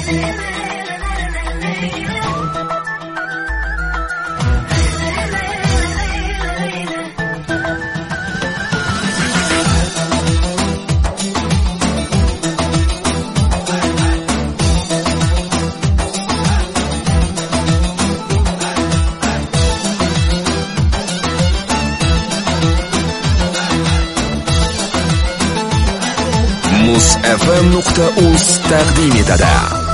muzfm.uz taqdim etadi.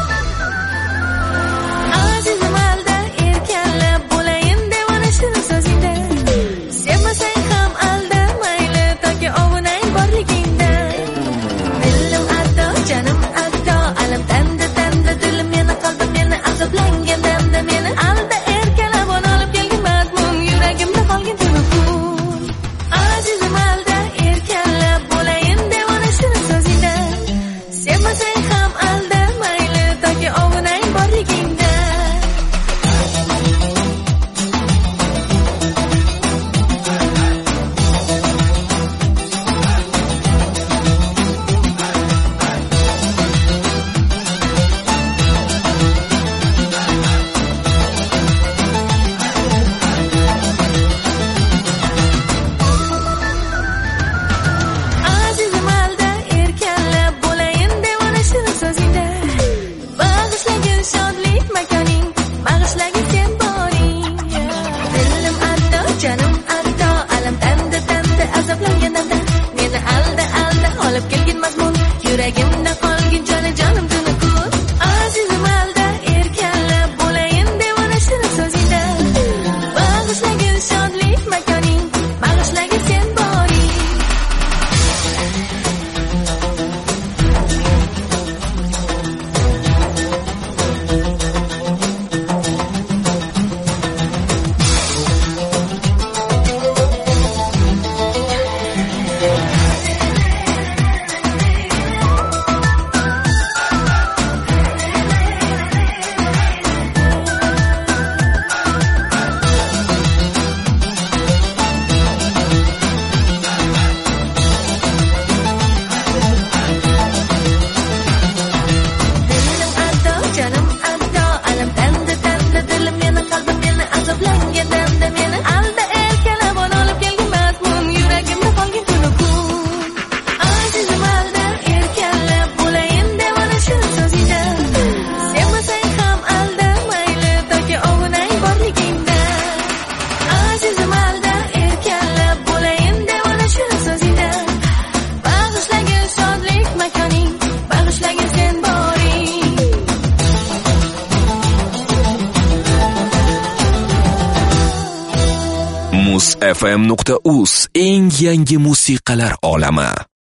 Azizim alda erkanlab bo'layin devona shirin so'zingda. Sevmasang ham alda mayli toki ovunang borligingda. Dilim addo, janim addo, alam tanda dilim meni qalbim meni azoblanganda meni alda erkalab olib kelgin madmun yuragimda qolgin tunukun. Azizim alda erkanlab bo'layin devona shirin so'zingda. Sevmasang ham alda mayli toki ovunang borligingda. Azizim alda erkanlab bo'layin devona shirin so'zingda. Bag'ishlagin shodlik makoning, bag'ishlagin sen boring. Dilim addo, janim addo, alam tanda azoblanganda meni alda olib kelgin mazmun yuragimda qolgin jonim tunukun. Azizim alda erkanlab bo'layin devona shirin so'zingda. Bag'ishlagin shodlik makoning, bag'ishlagin sen boring. Dilim addo, janim addo, alam tanda dilim meni qalbim meni azoblanganda meni alda erkalab olib kelgin mazmun yuragimda qolgin tunukun. Azizim alda erkalab bo'layin devona shirin so'zingda. Sevmasang ham alda mayli toki ovunang borligingda. Azizim alda erkalab bo'layin devona shirin so'zingda. Bag'ishlagin shodlik makoning, bag'ishlagin sen boring. muzfm.uz eng yangi musiqalar olami.